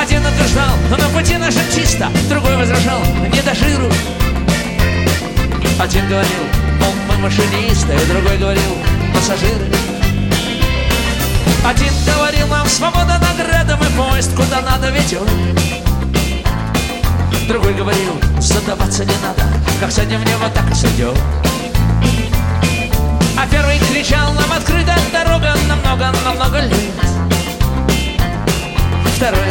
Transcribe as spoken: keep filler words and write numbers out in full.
Один утверждал, на пути нашем чисто, другой возражал, не до жиру. Один говорил, мол, мы машинисты, и другой говорил, пассажиры. Один говорил, нам свобода награда, мы поезд куда надо ведет. Другой говорил, задаваться не надо, как сядем в небо, так и сойдет. А первый кричал, нам открыта дорога на много, на много лет. Второй